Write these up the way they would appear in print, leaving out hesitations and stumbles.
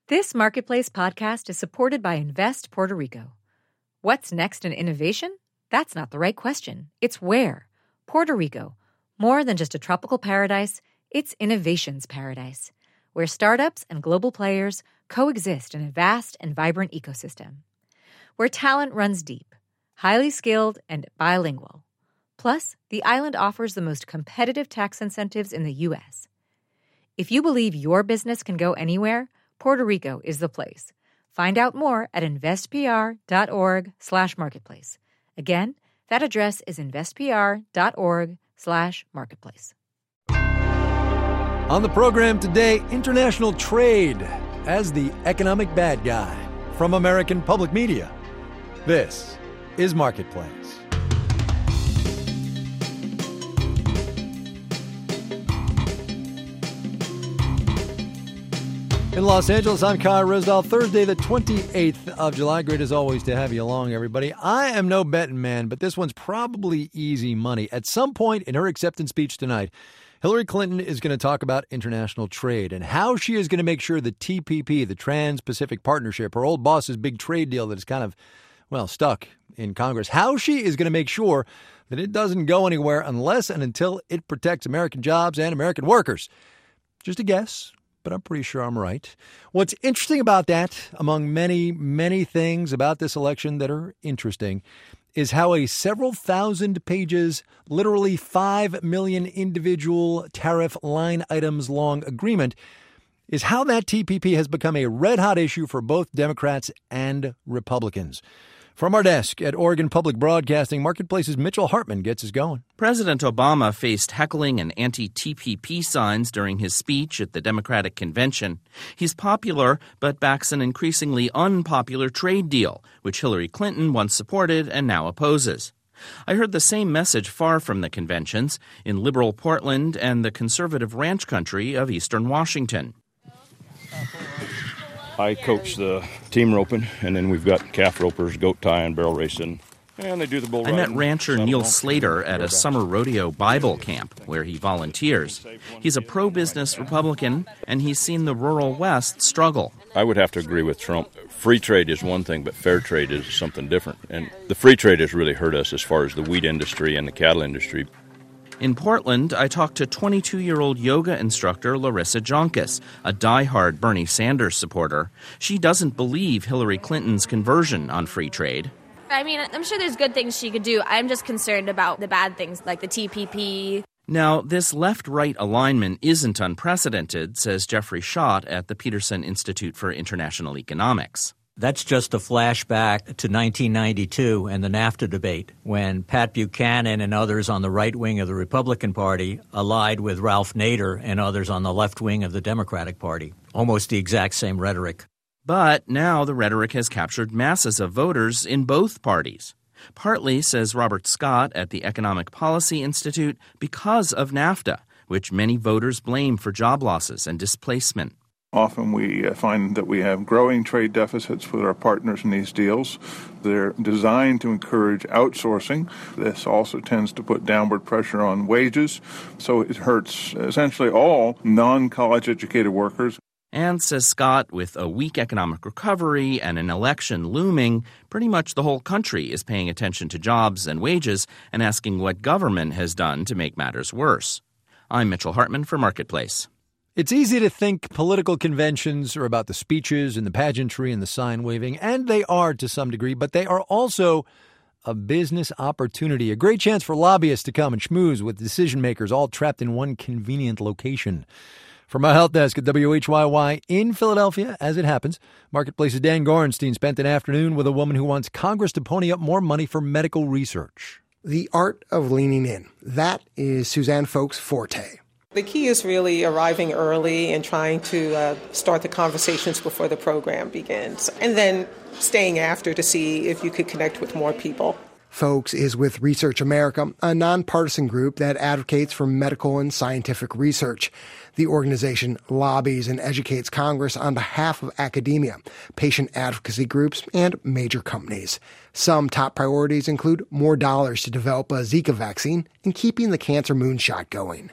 This Marketplace podcast is supported by Invest Puerto Rico. What's next in innovation? That's not the right question. It's where. Puerto Rico. More than just a tropical paradise, it's innovation's paradise, where startups and global players coexist in a vast and vibrant ecosystem. Where talent runs deep, highly skilled, and bilingual. Plus, the island offers the most competitive tax incentives in the U.S. If you believe your business can go anywhere, Puerto Rico is the place. Find out more at investpr.org/marketplace. Again, that address is investpr.org/marketplace. On the program today, international trade as the economic bad guy from American Public Media. This is Marketplace. In Los Angeles, I'm Kai Ryssdal. Thursday, the 28th of July. Great as always to have you along, everybody. I am no betting man, but this one's probably easy money. At some point in her acceptance speech tonight, Hillary Clinton is going to talk about international trade and how she is going to make sure the TPP, the Trans-Pacific Partnership, her old boss's big trade deal that is kind of, stuck in Congress, how she is going to make sure that it doesn't go anywhere unless and until it protects American jobs and American workers. Just a guess, but I'm pretty sure I'm right. What's interesting about that, among many, many things about this election that are interesting, is how a several thousand pages, literally 5 million individual tariff line items long agreement is how that TPP has become a red-hot issue for both Democrats and Republicans. From our desk at Oregon Public Broadcasting, Marketplace's Mitchell Hartman gets us going. President Obama faced heckling and anti-TPP signs during his speech at the Democratic Convention. He's popular, but backs an increasingly unpopular trade deal, which Hillary Clinton once supported and now opposes. I heard the same message far from the conventions, in liberal Portland and the conservative ranch country of eastern Washington. I coach the team roping, and then we've got calf ropers, goat tying, barrel racing, and they do the bull riding. I met rancher Neil Slater at a summer rodeo Bible camp where he volunteers. He's a pro-business Republican, and he's seen the rural West struggle. I would have to agree with Trump. Free trade is one thing, but fair trade is something different. And the free trade has really hurt us as far as the wheat industry and the cattle industry. In Portland, I talked to 22-year-old yoga instructor Larissa Jonkis, a diehard Bernie Sanders supporter. She doesn't believe Hillary Clinton's conversion on free trade. I mean, I'm sure there's good things she could do. I'm just concerned about the bad things, like the TPP. Now, this left-right alignment isn't unprecedented, says Jeffrey Schott at the Peterson Institute for International Economics. That's just a flashback to 1992 and the NAFTA debate, when Pat Buchanan and others on the right wing of the Republican Party allied with Ralph Nader and others on the left wing of the Democratic Party. Almost the exact same rhetoric. But now the rhetoric has captured masses of voters in both parties. Partly, says Robert Scott at the Economic Policy Institute, because of NAFTA, which many voters blame for job losses and displacement. Often we find that we have growing trade deficits with our partners in these deals. They're designed to encourage outsourcing. This also tends to put downward pressure on wages, so it hurts essentially all non-college educated workers. And, says Scott, with a weak economic recovery and an election looming, pretty much the whole country is paying attention to jobs and wages and asking what government has done to make matters worse. I'm Mitchell Hartman for Marketplace. It's easy to think political conventions are about the speeches and the pageantry and the sign waving, and they are to some degree, but they are also a business opportunity, a great chance for lobbyists to come and schmooze with decision makers all trapped in one convenient location. From my help desk at WHYY in Philadelphia, as it happens, Marketplace's Dan Gorenstein spent an afternoon with a woman who wants Congress to pony up more money for medical research. The art of leaning in. That is Suzanne Folk's forte. The key is really arriving early and trying to start the conversations before the program begins, and then staying after to see if you could connect with more people. Folks is with Research America, a nonpartisan group that advocates for medical and scientific research. The organization lobbies and educates Congress on behalf of academia, patient advocacy groups, and major companies. Some top priorities include more dollars to develop a Zika vaccine and keeping the cancer moonshot going.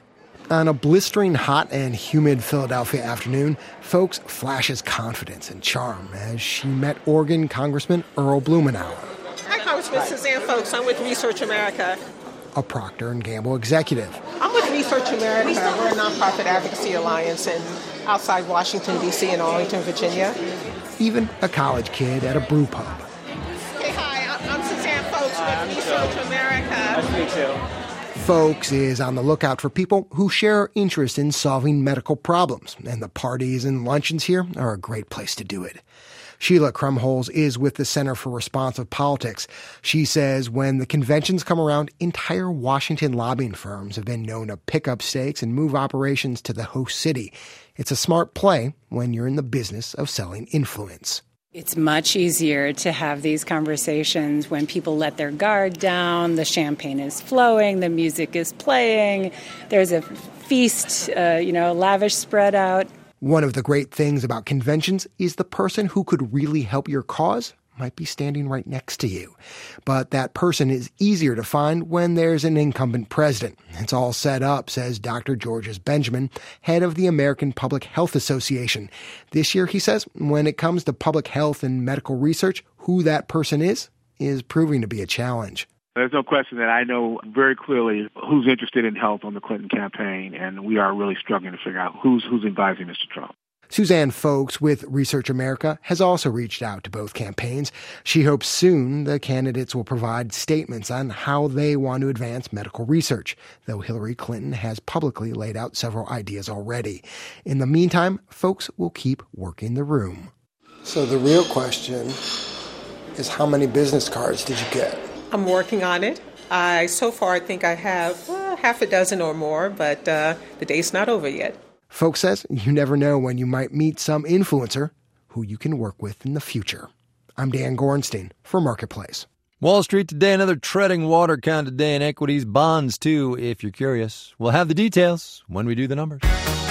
On a blistering hot and humid Philadelphia afternoon, Folks flashes confidence and charm as she met Oregon Congressman Earl Blumenauer. Hi, Congressman Suzanne Folks. I'm with Research America. A Procter & Gamble executive. I'm with Research America. We're a nonprofit advocacy alliance outside Washington, D.C. and Arlington, Virginia. Even a college kid at a brew pub. Hey, hi, I'm Suzanne Folks with Research America. Nice to meet you. Folks is on the lookout for people who share interest in solving medical problems, and the parties and luncheons here are a great place to do it. Sheila Krumholz is with the Center for Responsive Politics. She says when the conventions come around, entire Washington lobbying firms have been known to pick up stakes and move operations to the host city. It's a smart play when you're in the business of selling influence. It's much easier to have these conversations when people let their guard down, the champagne is flowing, the music is playing, there's a feast, lavish spread out. One of the great things about conventions is the person who could really help your cause might be standing right next to you. But that person is easier to find when there's an incumbent president. It's all set up, says Dr. Georges Benjamin, head of the American Public Health Association. This year, he says, when it comes to public health and medical research, who that person is proving to be a challenge. There's no question that I know very clearly who's interested in health on the Clinton campaign, and we are really struggling to figure out who's advising Mr. Trump. Suzanne Folks with Research America has also reached out to both campaigns. She hopes soon the candidates will provide statements on how they want to advance medical research, though Hillary Clinton has publicly laid out several ideas already. In the meantime, Folks will keep working the room. So the real question is, how many business cards did you get? I'm working on it. So far, I think I have half a dozen or more, but the day's not over yet. Folks says you never know when you might meet some influencer who you can work with in the future. I'm Dan Gorenstein for Marketplace. Wall Street today, another treading water kind of day in equities. Bonds, too, if you're curious. We'll have the details when we do the numbers.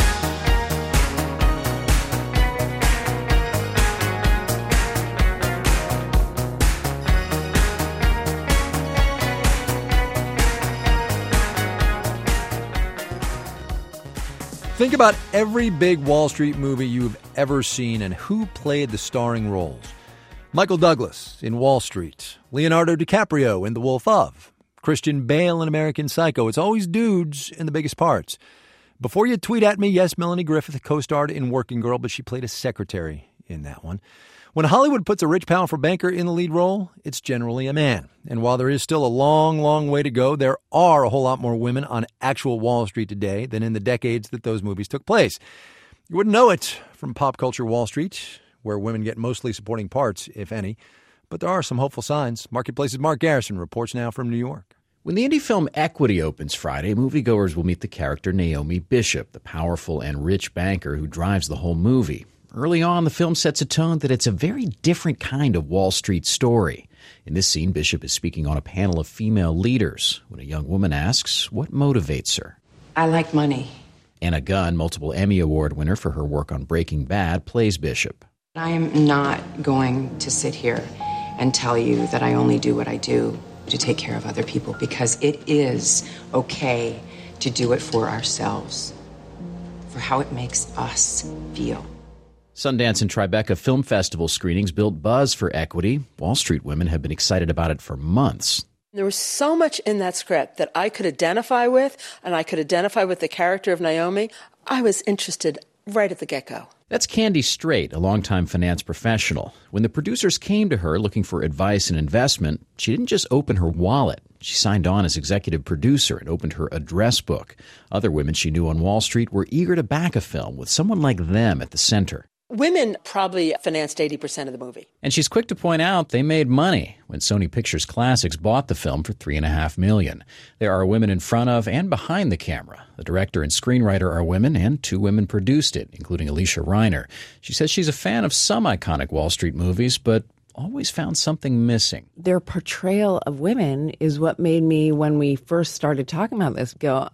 Think about every big Wall Street movie you've ever seen and who played the starring roles. Michael Douglas in Wall Street, Leonardo DiCaprio in The Wolf of, Christian Bale in American Psycho. It's always dudes in the biggest parts. Before you tweet at me, yes, Melanie Griffith co-starred in Working Girl, but she played a secretary in that one. When Hollywood puts a rich, powerful banker in the lead role, it's generally a man. And while there is still a long, long way to go, there are a whole lot more women on actual Wall Street today than in the decades that those movies took place. You wouldn't know it from Pop Culture Wall Street, where women get mostly supporting parts, if any. But there are some hopeful signs. Marketplace's Mark Garrison reports now from New York. When the indie film Equity opens Friday, moviegoers will meet the character Naomi Bishop, the powerful and rich banker who drives the whole movie. Early on, the film sets a tone that it's a very different kind of Wall Street story. In this scene, Bishop is speaking on a panel of female leaders when a young woman asks what motivates her. I like money. Anna Gunn, multiple Emmy Award winner for her work on Breaking Bad, plays Bishop. I am not going to sit here and tell you that I only do what I do to take care of other people, because it is okay to do it for ourselves, for how it makes us feel. Sundance and Tribeca Film Festival screenings built buzz for Equity. Wall Street women have been excited about it for months. There was so much in that script that I could identify with, and I could identify with the character of Naomi. I was interested right at the get-go. That's Candy Strait, a longtime finance professional. When the producers came to her looking for advice and investment, she didn't just open her wallet. She signed on as executive producer and opened her address book. Other women she knew on Wall Street were eager to back a film with someone like them at the center. Women probably financed 80% of the movie. And she's quick to point out they made money when Sony Pictures Classics bought the film for $3.5 million. There are women in front of and behind the camera. The director and screenwriter are women, and 2 women produced it, including Alicia Reiner. She says she's a fan of some iconic Wall Street movies, but always found something missing. Their portrayal of women is what made me, when we first started talking about this, go,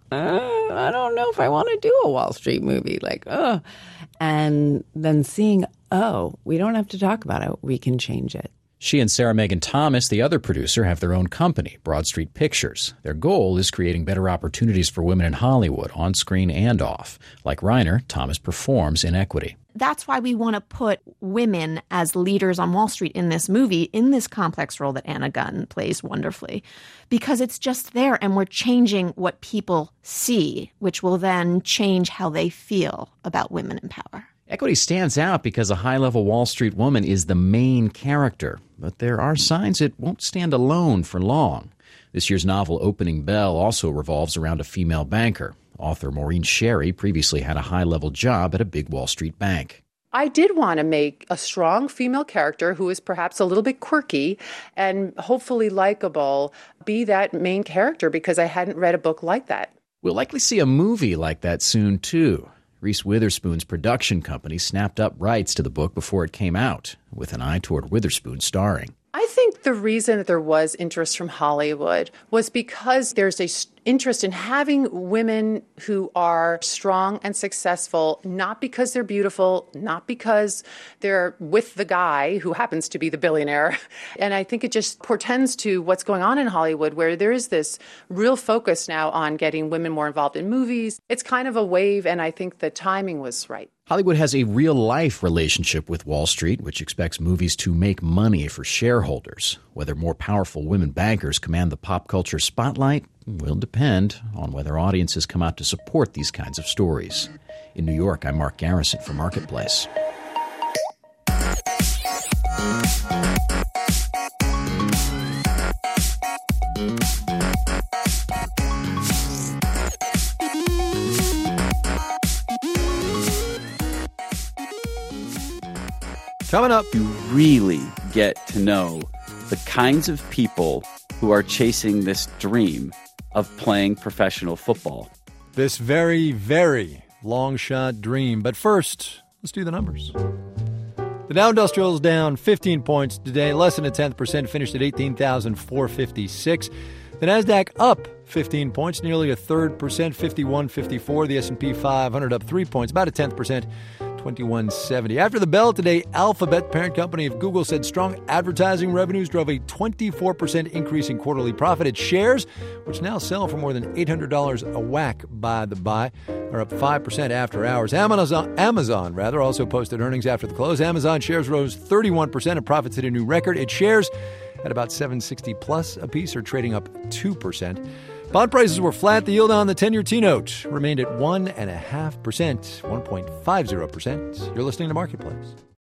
I don't know if I want to do a Wall Street movie. And then seeing, we don't have to talk about it. We can change it. She and Sarah Megan Thomas, the other producer, have their own company, Broad Street Pictures. Their goal is creating better opportunities for women in Hollywood, on screen and off. Like Reiner, Thomas performs in Equity. That's why we want to put women as leaders on Wall Street in this movie, in this complex role that Anna Gunn plays wonderfully, because it's just there and we're changing what people see, which will then change how they feel about women in power. Equity stands out because a high-level Wall Street woman is the main character, but there are signs it won't stand alone for long. This year's novel Opening Bell also revolves around a female banker. Author Maureen Sherry previously had a high-level job at a big Wall Street bank. I did want to make a strong female character who is perhaps a little bit quirky and hopefully likable be that main character because I hadn't read a book like that. We'll likely see a movie like that soon, too. Reese Witherspoon's production company snapped up rights to the book before it came out, with an eye toward Witherspoon starring. I think the reason that there was interest from Hollywood was because there's a interest in having women who are strong and successful, not because they're beautiful, not because they're with the guy who happens to be the billionaire. And I think it just portends to what's going on in Hollywood, where there is this real focus now on getting women more involved in movies. It's kind of a wave, and I think the timing was right. Hollywood has a real-life relationship with Wall Street, which expects movies to make money for shareholders. Whether more powerful women bankers command the pop culture spotlight will depend on whether audiences come out to support these kinds of stories. In New York, I'm Mark Garrison for Marketplace. Coming up, you really get to know the kinds of people who are chasing this dream of playing professional football. This very, very long shot dream. But first, let's do the numbers. The Dow Industrial is down 15 points today, less than a 10%, finished at 18,456. The Nasdaq up 15 points, nearly a third percent, 51.54. The S&P 500 up 3 points, about a 10%, 21.70. After the bell today, Alphabet, parent company of Google, said strong advertising revenues drove a 24% increase in quarterly profit. Its shares, which now sell for more than $800 a whack by the buy, are up 5% after hours. Amazon also posted earnings after the close. Amazon shares rose 31% and profits hit a new record. Its shares at about $760 plus a piece are trading up 2%. Bond prices were flat. The yield on the 10-year T-note remained at 1.5%, 1.50%. You're listening to Marketplace.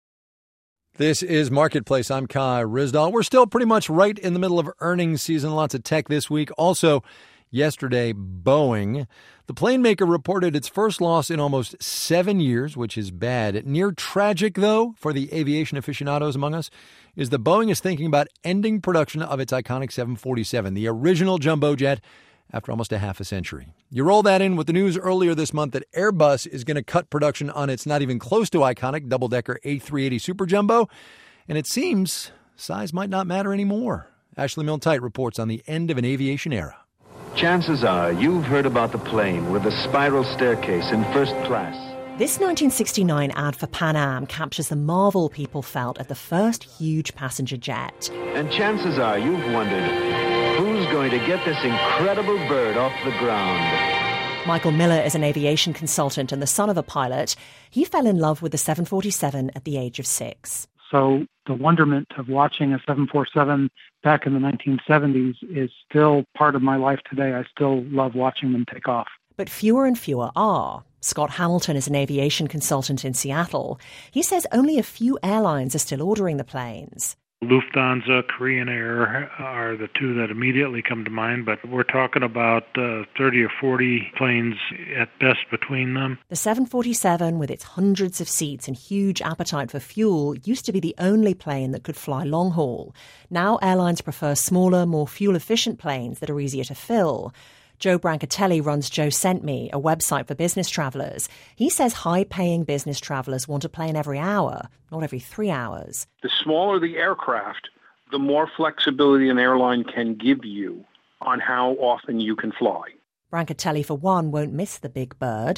This is Marketplace. I'm Kai Ryssdal. We're still pretty much right in the middle of earnings season. Lots of tech this week. Also, yesterday, Boeing. The plane maker reported its first loss in almost 7 years, which is bad. Near tragic, though, for the aviation aficionados among us, is that Boeing is thinking about ending production of its iconic 747, the original jumbo jet, after almost a half a century. You roll that in with the news earlier this month that Airbus is going to cut production on its not even close to iconic double-decker A380 Super Jumbo, and it seems size might not matter anymore. Ashley Milne-Tite reports on the end of an aviation era. Chances are you've heard about the plane with the spiral staircase in first class. This 1969 ad for Pan Am captures the marvel people felt at the first huge passenger jet. And chances are you've wondered, who's going to get this incredible bird off the ground? Michael Miller is an aviation consultant and the son of a pilot. He fell in love with the 747 at the age of 6. So the wonderment of watching a 747 back in the 1970s is still part of my life today. I still love watching them take off. But fewer and fewer are. Scott Hamilton is an aviation consultant in Seattle. He says only a few airlines are still ordering the planes. Lufthansa, Korean Air are the two that immediately come to mind, but we're talking about 30 or 40 planes at best between them. The 747, with its hundreds of seats and huge appetite for fuel, used to be the only plane that could fly long haul. Now airlines prefer smaller, more fuel-efficient planes that are easier to fill. Joe Brancatelli runs Joe Sent Me, a website for business travelers. He says high-paying business travelers want a plane every hour, not every 3 hours. The smaller the aircraft, the more flexibility an airline can give you on how often you can fly. Brancatelli, for one, won't miss the big bird.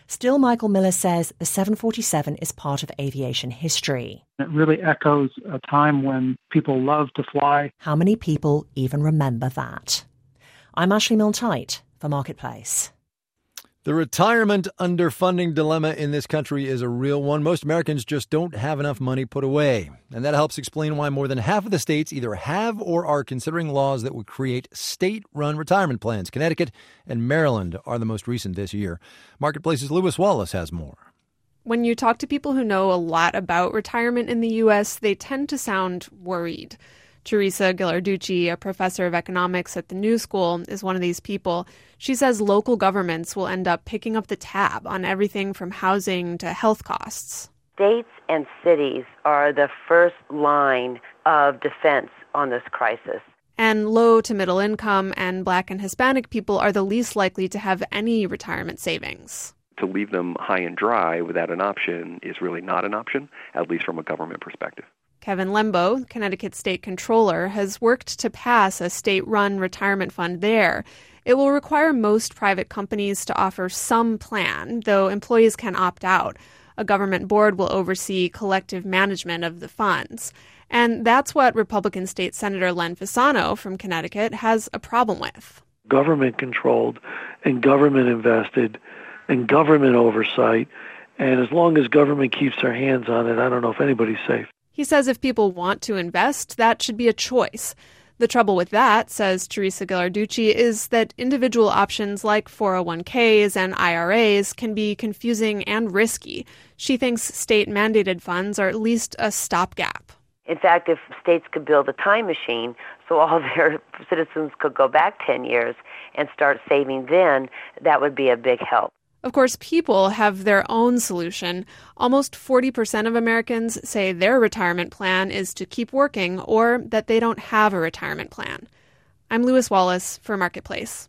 Still, Michael Miller says the 747 is part of aviation history. It really echoes a time when people loved to fly. How many people even remember that? I'm Ashley Milne-Tyte for Marketplace. The retirement underfunding dilemma in this country is a real one. Most Americans just don't have enough money put away. And that helps explain why more than half of the states either have or are considering laws that would create state-run retirement plans. Connecticut and Maryland are the most recent this year. Marketplace's Lewis Wallace has more. When you talk to people who know a lot about retirement in the U.S., they tend to sound worried. Teresa Ghilarducci, a professor of economics at the New School, is one of these people. She says local governments will end up picking up the tab on everything from housing to health costs. States and cities are the first line of defense on this crisis. And low to middle income and Black and Hispanic people are the least likely to have any retirement savings. To leave them high and dry without an option is really not an option, at least from a government perspective. Kevin Lembo, Connecticut State Controller, has worked to pass a state-run retirement fund there. It will require most private companies to offer some plan, though employees can opt out. A government board will oversee collective management of the funds. And that's what Republican State Senator Len Fasano from Connecticut has a problem with. Government-controlled and government-invested and government oversight, and as long as government keeps their hands on it, I don't know if anybody's safe. He says if people want to invest, that should be a choice. The trouble with that, says Teresa Ghilarducci, is that individual options like 401ks and IRAs can be confusing and risky. She thinks state-mandated funds are at least a stopgap. In fact, if states could build a time machine so all their citizens could go back 10 years and start saving then, that would be a big help. Of course, people have their own solution. Almost 40% of Americans say their retirement plan is to keep working or that they don't have a retirement plan. I'm Lewis Wallace for Marketplace.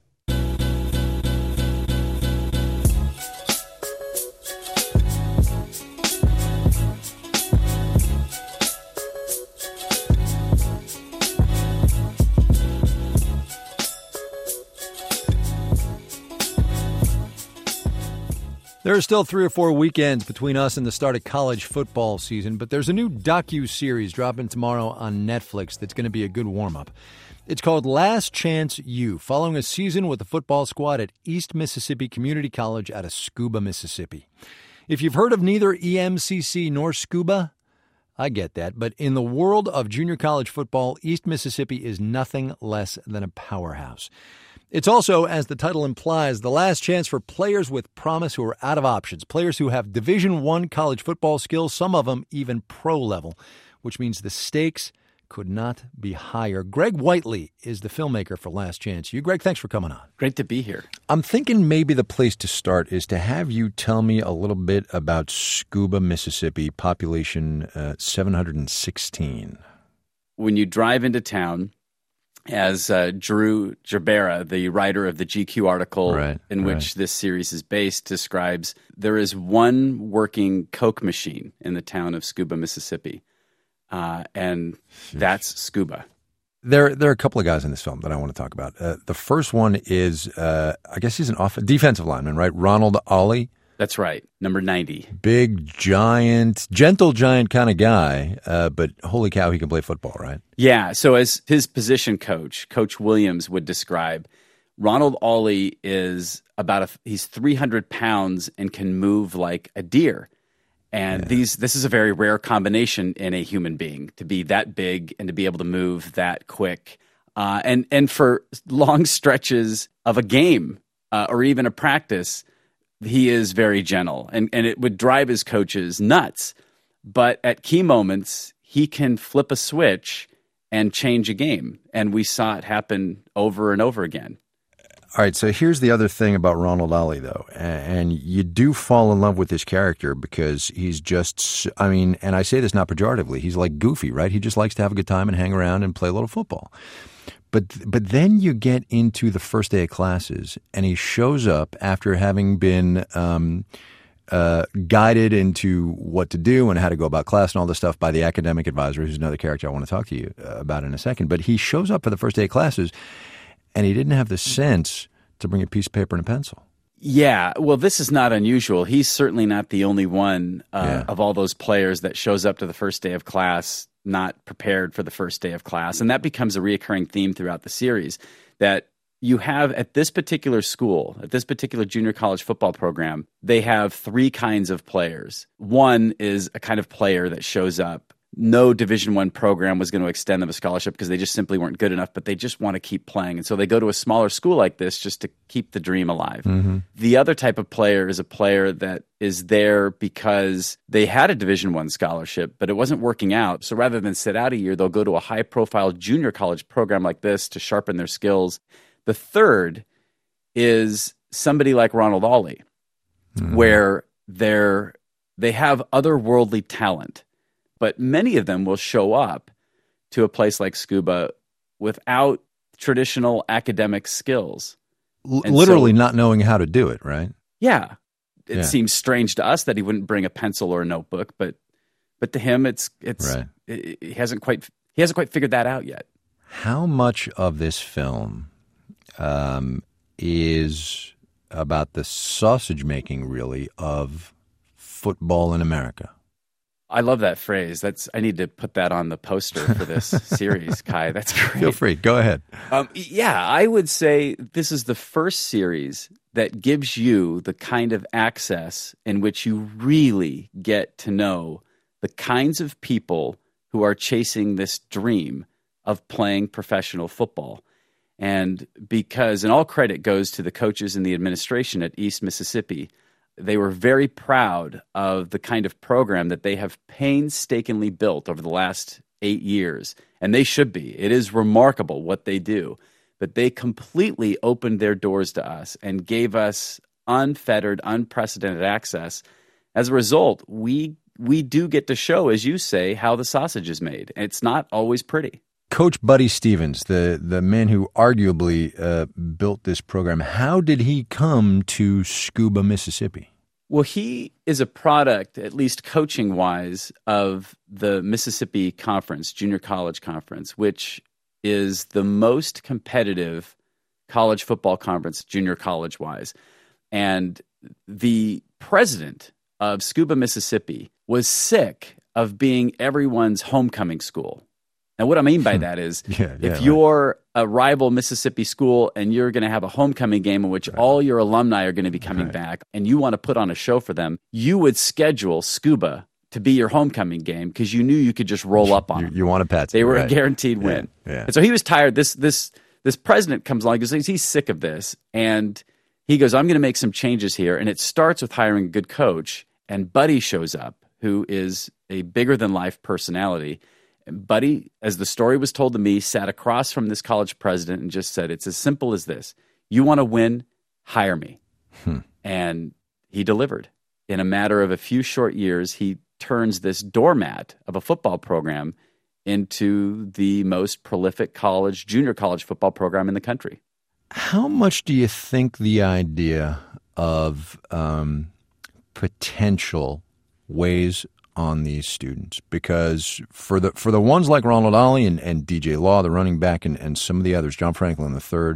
There are still 3 or 4 weekends between us and the start of college football season, but there's a new docu-series dropping tomorrow on Netflix that's going to be a good warm-up. It's called Last Chance U, following a season with the football squad at East Mississippi Community College out of Scooba, Mississippi. If you've heard of neither EMCC nor Scooba, I get that, but in the world of junior college football, East Mississippi is nothing less than a powerhouse. It's also, as the title implies, the last chance for players with promise who are out of options, players who have Division I college football skills, some of them even pro level, which means the stakes could not be higher. Greg Whiteley is the filmmaker for Last Chance U. Greg, thanks for coming on. Great to be here. I'm thinking maybe the place to start is to have you tell me a little bit about Scooba, Mississippi, population 716. When you drive into town, as Drew Jabera, the writer of the GQ article in which this series is based, describes, there is one working Coke machine in the town of Scooba, Mississippi, and that's Scooba. There are a couple of guys in this film that I want to talk about. The first one is, I guess he's an defensive lineman, right? Ronald Ollie. That's right, number 90. Big, giant, gentle giant kind of guy, but holy cow, he can play football, right? Yeah, so as his position coach, Coach Williams would describe, Ronald Ollie is he's 300 pounds and can move like a deer. And this is a very rare combination in a human being, to be that big and to be able to move that quick. And for long stretches of a game or even a practice, he is very gentle, and it would drive his coaches nuts. But at key moments, he can flip a switch and change a game. And we saw it happen over and over again. All right, so here's the other thing about Ronald Ollie, though. And you do fall in love with this character because he's just, and I say this not pejoratively, he's like Goofy, right? He just likes to have a good time and hang around and play a little football. But then you get into the first day of classes, and he shows up after having been guided into what to do and how to go about class and all this stuff by the academic advisor, who's another character I want to talk to you about in a second. But he shows up for the first day of classes, and he didn't have the sense to bring a piece of paper and a pencil. Yeah, well, this is not unusual. He's certainly not the only one of all those players that shows up to the first day of class not prepared for the first day of class. And that becomes a reoccurring theme throughout the series, that you have at this particular school, at this particular junior college football program, they have three kinds of players. One is a kind of player that shows up. No Division I program was going to extend them a scholarship because they just simply weren't good enough, but they just want to keep playing. And so they go to a smaller school like this just to keep the dream alive. Mm-hmm. The other type of player is a player that is there because they had a Division I scholarship, but it wasn't working out. So rather than sit out a year, they'll go to a high-profile junior college program like this to sharpen their skills. The third is somebody like Ronald Ollie, where they have otherworldly talent. But many of them will show up to a place like Scuba without traditional academic skills. Literally not knowing how to do it, right? Yeah. It seems strange to us that he wouldn't bring a pencil or a notebook, but to him he hasn't quite figured that out yet. How much of this film is about the sausage making, really, of football in America? I love that phrase. I need to put that on the poster for this series, Kai. That's great. Feel free. Go ahead. I would say this is the first series that gives you the kind of access in which you really get to know the kinds of people who are chasing this dream of playing professional football. And all credit goes to the coaches and the administration at East Mississippi, they were very proud of the kind of program that they have painstakingly built over the last 8 years. And they should be. It is remarkable what they do. But they completely opened their doors to us and gave us unfettered, unprecedented access. As a result, we do get to show, as you say, how the sausage is made. It's not always pretty. Coach Buddy Stevens, the man who arguably built this program, how did he come to Scuba, Mississippi? Well, he is a product, at least coaching-wise, of the Mississippi Conference, Junior College Conference, which is the most competitive college football conference, junior college-wise. And the president of Scuba, Mississippi, was sick of being everyone's homecoming school. Now, what I mean by that is if you're a rival Mississippi school and you're going to have a homecoming game in which all your alumni are going to be coming back and you want to put on a show for them, you would schedule Scuba to be your homecoming game because you knew you could just roll up on them. You want a patsy. They were a guaranteed win. Yeah. And so he was tired. This president comes along because he's sick of this. And he goes, I'm going to make some changes here. And it starts with hiring a good coach. And Buddy shows up, who is a bigger-than-life personality. Buddy, as the story was told to me, sat across from this college president and just said, it's as simple as this. You want to win? Hire me. And he delivered. In a matter of a few short years, he turns this doormat of a football program into the most prolific junior college football program in the country. How much do you think the idea of potential weighs on these students? Because for the ones like Ronald Ollie and DJ Law, the running back, and some of the others, John Franklin III,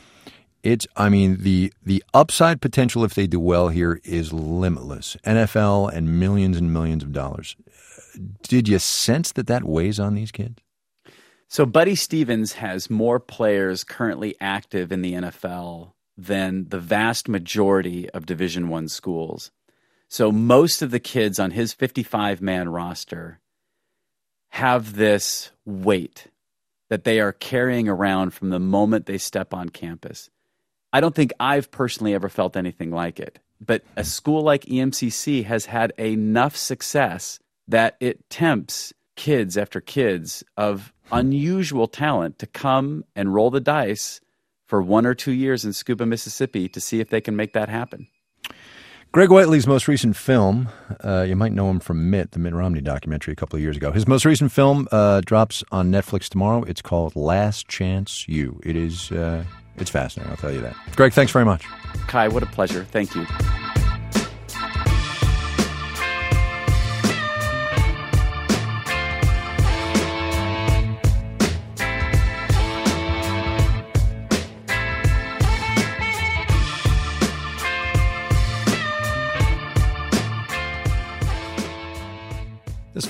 the upside potential if they do well here is limitless. NFL and millions of dollars. Did you sense that weighs on these kids? So Buddy Stevens has more players currently active in the NFL than the vast majority of Division I schools. So most of the kids on his 55-man roster have this weight that they are carrying around from the moment they step on campus. I don't think I've personally ever felt anything like it. But a school like EMCC has had enough success that it tempts kids after kids of unusual talent to come and roll the dice for 1 or 2 years in Scuba, Mississippi to see if they can make that happen. Greg Whiteley's most recent film, you might know him from Mitt, the Mitt Romney documentary a couple of years ago. His most recent film drops on Netflix tomorrow. It's called Last Chance U. It is, it's fascinating, I'll tell you that. Greg, thanks very much. Kai, what a pleasure. Thank you.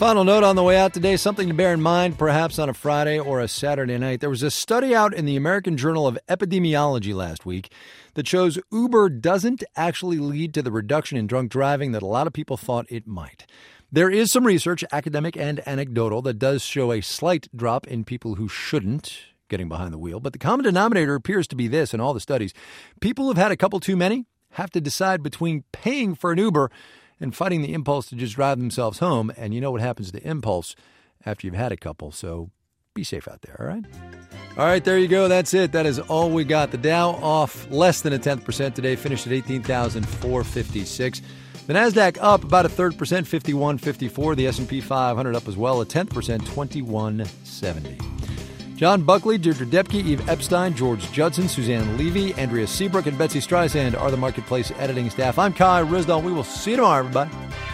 Final note on the way out today, something to bear in mind perhaps on a Friday or a Saturday night. There was a study out in the American Journal of Epidemiology last week that shows Uber doesn't actually lead to the reduction in drunk driving that a lot of people thought it might. There is some research, academic and anecdotal, that does show a slight drop in people who shouldn't getting behind the wheel. But the common denominator appears to be this in all the studies. People who've had a couple too many have to decide between paying for an Uber and fighting the impulse to just drive themselves home. And you know what happens to impulse after you've had a couple. So be safe out there, all right? All right, there you go. That's it. That is all we got. The Dow off less than 0.1% today, finished at 18,456. The NASDAQ up about 1/3%, 51.54. The S&P 500 up as well, 0.1%, 21.70. John Buckley, Deirdre Depke, Eve Epstein, George Judson, Suzanne Levy, Andrea Seabrook, and Betsy Streisand are the Marketplace editing staff. I'm Kai Ryssdal. We will see you tomorrow, everybody.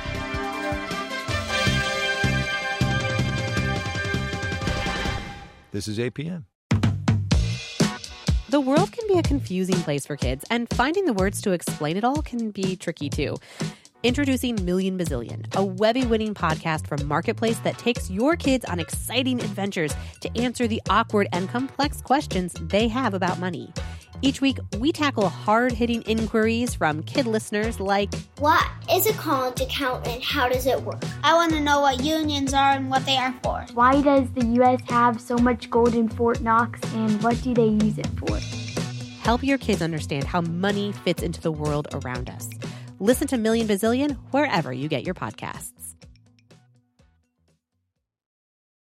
This is APM. The world can be a confusing place for kids, and finding the words to explain it all can be tricky too. Introducing Million Bazillion, a Webby-winning podcast from Marketplace that takes your kids on exciting adventures to answer the awkward and complex questions they have about money. Each week, we tackle hard-hitting inquiries from kid listeners like, what is a college account and how does it work? I want to know what unions are and what they are for. Why does the U.S. have so much gold in Fort Knox and what do they use it for? Help your kids understand how money fits into the world around us. Listen to Million Bazillion wherever you get your podcasts.